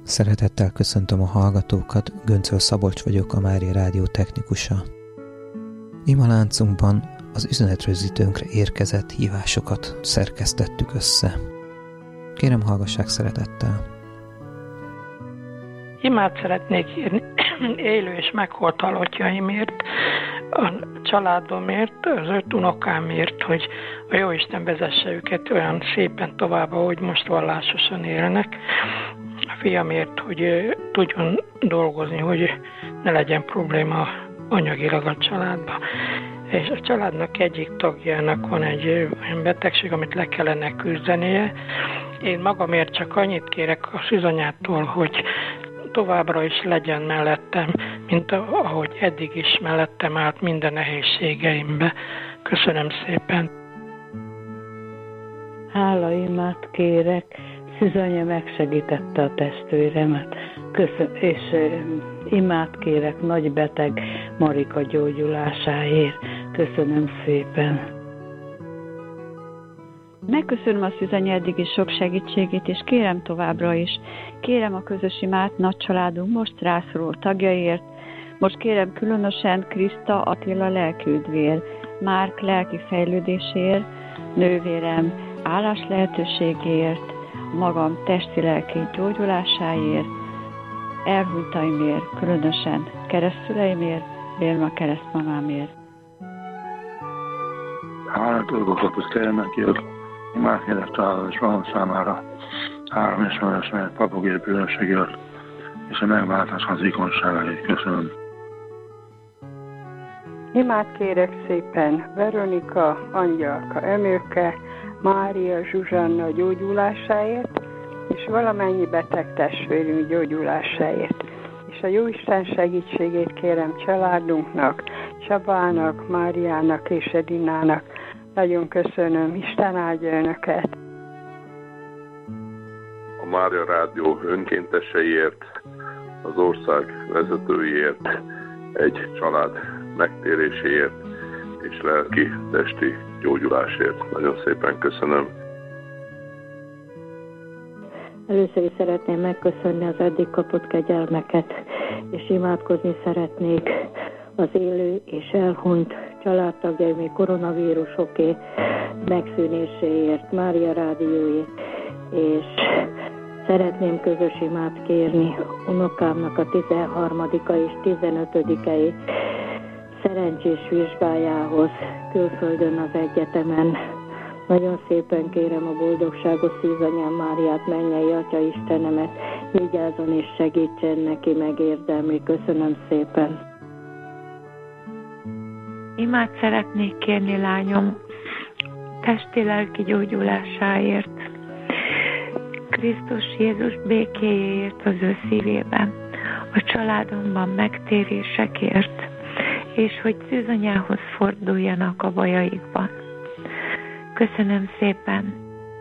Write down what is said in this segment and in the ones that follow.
Szeretettel köszöntöm a hallgatókat, Göncöl Szabolcs vagyok, a Mária Rádió technikusa. Imaláncunkban az üzenetrögzítőnkre érkezett hívásokat szerkesztettük össze. Kérem, hallgassák szeretettel. Imát szeretnék írni élő és meghalt halottjaimért, a családomért, az 5 unokámért, hogy a Jóisten vezesse őket olyan szépen tovább, ahogy most vallásosan élnek. A fiamért, hogy tudjon dolgozni, hogy ne legyen probléma anyagilag a családban. És a családnak egyik tagjának van egy olyan betegség, amit le kellene küzdenie. Én magamért csak annyit kérek a szűzanyától, hogy továbbra is legyen mellettem, mint ahogy eddig is mellettem állt minden nehézségeimbe. Köszönöm szépen. Hálaimát kérek, Szűzanya megsegítette a testvéremet, és imát kérek nagy beteg Marika gyógyulásáért. Köszönöm szépen. Megköszönöm a Szűzanya eddigi sok segítségét, és kérem továbbra is. Kérem a közös imát nagy családunk most rászoruló tagjaiért. Most kérem különösen Kriszta Attila lelkiüdvér, Márk lelki fejlődéséért, nővérem állás lehetőségért, magam testi-lelki gyógyulásáért, elhunytaimért, különösen keresztüleimért, Bérma keresztmamámért. Hálátolgokat kéremekért, imádkérek találás magam számára, 3 ismerősömet, papok bűnösségért, és a megváltás hatékonyságáért. Köszönöm. Imát kérek szépen Veronika, Angyalka, Emőke, Mária, Zsuzsanna gyógyulásáért, és valamennyi beteg testvérünk gyógyulásáért. És a Jóisten segítségét kérem családunknak, Csabának, Máriának és Edinának. Nagyon köszönöm, Isten áldja önöket! A Mária Rádió önkénteseiért, az ország vezetőiért, egy család megtéréséért és lelki-testi gyógyulásért. Nagyon szépen köszönöm. Először is szeretném megköszönni az eddig kapott kegyelmeket, és imádkozni szeretnék az élő és elhunyt családtagjaim koronavírusoké megszűnéséért, Mária Rádióért, és szeretném közös imát kérni unokámnak a 13. és 15. szerencsés vizsgájához külföldön az egyetemen. Nagyon szépen kérem a boldogságos Szűzanyám Máriát, mennyei Atya Istenemet, vigyázzon és segítsen neki megérdemli. Köszönöm szépen. Imát szeretnék kérni lányom testi-lelki gyógyulásáért, Krisztus Jézus békéjéért az ő szívében, a családomban megtérésekért, és hogy Szűzanyához forduljanak a bajaikban. Köszönöm szépen!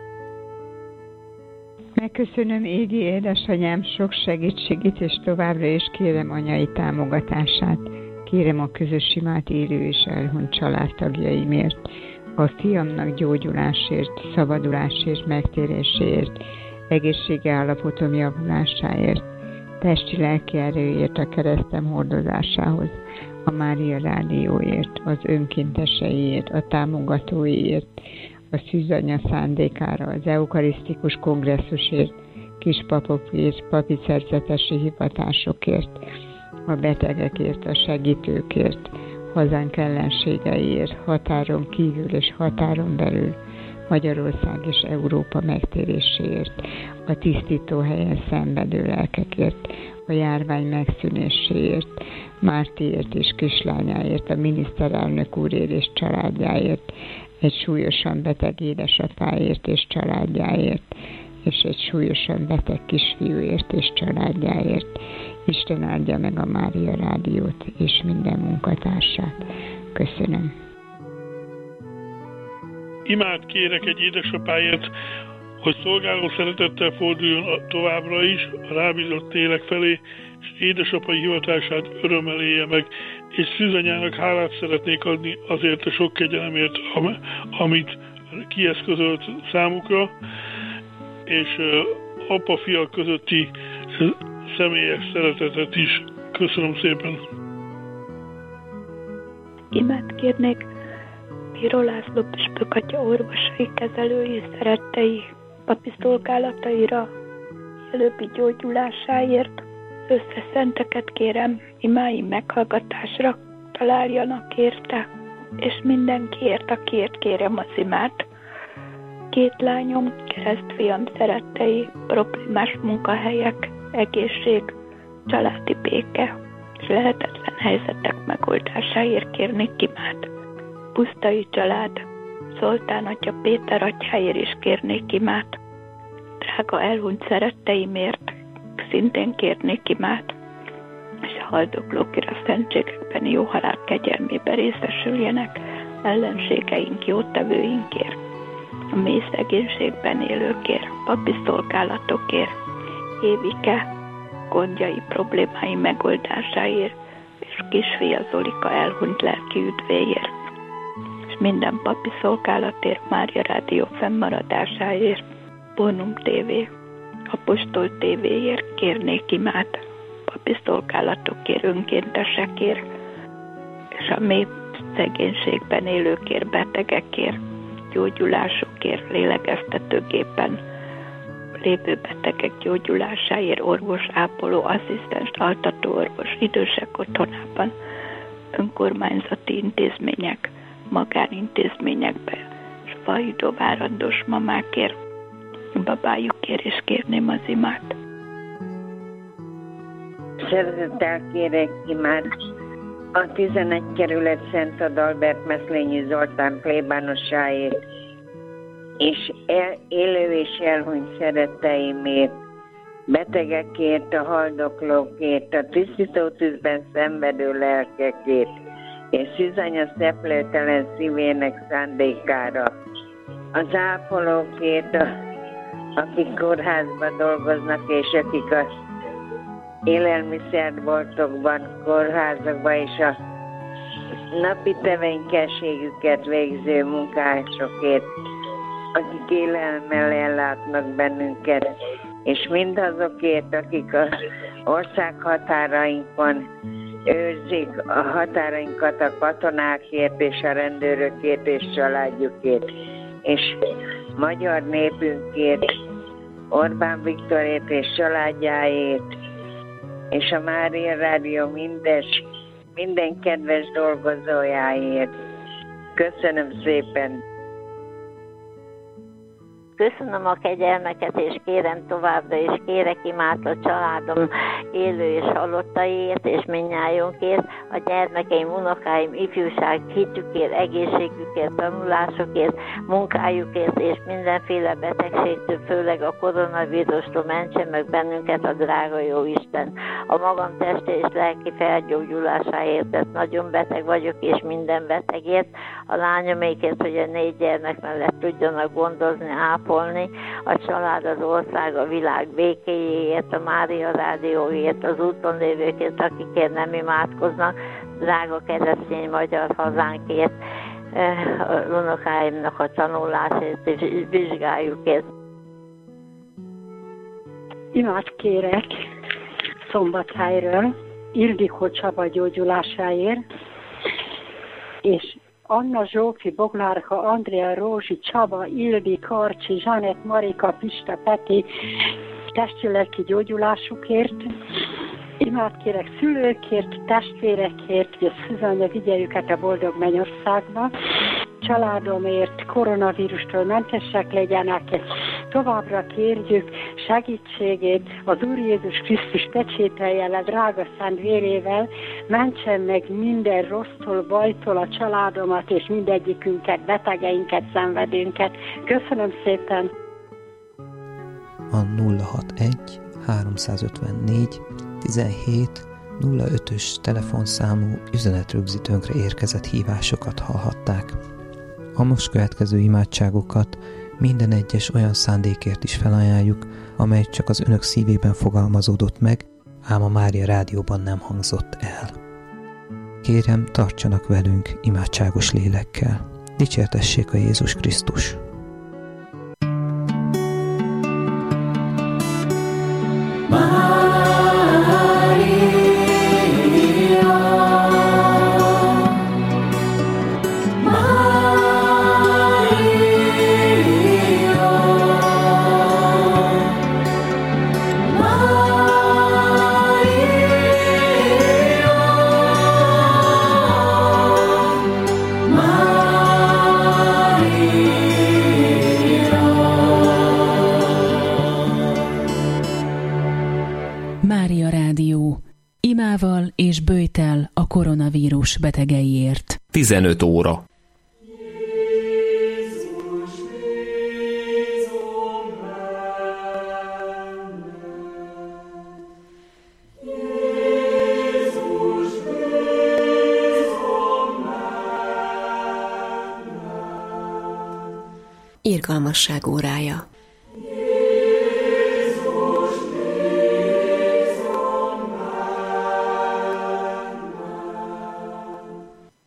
Megköszönöm égi édesanyám sok segítségét, és továbbra is kérem anyai támogatását. Kérem a közös imát élő és elhunyt családtagjaimért, a fiamnak gyógyulásért, szabadulásért, megtéréséért, egészségi állapotom javulásáért, testi-lelki erőért a keresztem hordozásához, a Mária Rádióért, az önkénteseiért, a támogatóiért, a Szűzanya szándékára, az eukarisztikus kongresszusért, kispapokért, papi szerzetesi hivatásokért, a betegekért, a segítőkért, hazánk ellenségeiért, határon kívül és határon belül, Magyarország és Európa megtéréséért, a tisztító helyen szenvedő lelkekért, a járvány megszűnéséért, Mártiért és kislányáért, a miniszterelnök úrért és családjáért, egy súlyosan beteg édesapáért és családjáért, és egy súlyosan beteg kisfiúért és családjáért. Isten áldja meg a Mária Rádiót és minden munkatársát. Köszönöm. Imát kérek egy édesapáért, hogy szolgáló szeretettel forduljon továbbra is a rábízott lélek felé, és édesapai hivatását örömmel élje meg, és Szűzanyának hálát szeretnék adni azért a sok kegyelemért, amit kieszközölt számukra, és apa-fia közötti személyes szeretetet is. Köszönöm szépen. Imát kérnék Bíró László püspök atya orvosai, kezelői, szerettei, papi szolgálataira, előbbi gyógyulásáért. Összeszenteket kérem, imáim meghallgatásra találjanak érte, és mindenkiért, akiért kérem az imát. 2 lányom, keresztfiam szerettei, problémás munkahelyek, egészség, családi béke, és lehetetlen helyzetek megoldásáért kérnék imát. Pusztai család, Zoltán atya, Péter atyáért is kérnék imát. Drága elhunyt szeretteimért szintén kérnék imát, és a haldoklókért a szentségekben jó halál kegyelmébe részesüljenek, ellenségeink, jótevőinkért, a mély szegénységben élőkért, papi szolgálatokért, Évike gondjai, problémái megoldásáért, és kisfia Zolika elhunyt lelki üdvéért, és minden papi szolgálatért, Mária Rádió fennmaradásáért, Bonum TV, Apostol TV-ért kérnék imát, papi szolgálatokért, önkéntesekért, és a mély szegénységben élőkért, betegekért, gyógyulásokért, lélegeztetőgépen lévő betegek gyógyulásáért, orvos, ápoló, asszisztens, altatóorvos, idősek otthonában, önkormányzati intézmények, magánintézményekben, és vajidó várandós mamákért, babájukért is kérném az imát. Szeretettel kérek imát a 11 kerület Szent Adalbert Meszlényi Zoltán plébánosáért, és élő és elhunyt szeretteimért, betegekért, a haldoklókért, a tisztító tűzben szenvedő lelkekért, és Szűzanya szeplőtelen szívének szándékára, az ápolókért, akik kórházban dolgoznak, és akik az élelmiszerboltokban, kórházakban, és a napi tevékenységüket végző munkásokért, akik élelemmel ellátnak bennünket, és mindazokért, akik az ország határainkon őrzik a határainkat, a katonákért és a rendőrökért és családjukért, és magyar népünkért, Orbán Viktorért és családjáért, és a Mária Rádió minden kedves dolgozójáért. Köszönöm szépen! Köszönöm a kegyelmeket, és kérem továbbra is, kérek imát a családom élő és halottaiért, és mindnyájunkért, a gyermekeim, unokáim, ifjúság, hitükért, egészségükért, tanulásukért, munkájukért, és mindenféle betegségtől, főleg a koronavírustól mentse meg bennünket a drága jó Isten. A magam testi és lelki felgyógyulásáért, mert nagyon beteg vagyok, és minden betegért, a lányomékért, hogy a 4 gyermek mellett tudjanak gondozni, ápolni, a család, az ország, a világ békéjéért, a Mária Rádióért, az úton lévőkért, akikért nem imádkoznak, drága keresztény magyar hazánkért, az unokáimnak a tanulásért és vizsgájukért. Imát kérek Szombathelyről, Ildikó Csaba gyógyulásáért, és Anna Zsófi, Boglárka, Andrea, Rózsi, Csaba, Ildi, Karcsi, Zsanett, Marika, Pista, Peti testi-lelki gyógyulásukért. Imát kérek szülőkért, testvérekért, hogy a Szűzanya vigye őket a boldog mennyországba. Családomért, koronavírustól mentesek legyenek, továbbra kérjük segítségét az Úr Jézus Krisztus pecsételje le drága szent vérével, mentsen meg minden rossztól, bajtól a családomat és mindegyikünket, betegeinket, szenvedőnket. Köszönöm szépen! A 061 354 17 05-ös telefonszámú üzenetrögzítőnkre érkezett hívásokat hallhatták. A most következő imádságokat minden egyes olyan szándékért is felajánljuk, amely csak az önök szívében fogalmazódott meg, ám a Mária Rádióban nem hangzott el. Kérem, tartsanak velünk imádságos lélekkel. Dicsértessék a Jézus Krisztus! Mária Mária Rádió. Imával és böjtel a koronavírus betegeiért. 15 óra. Irgalmasság órája.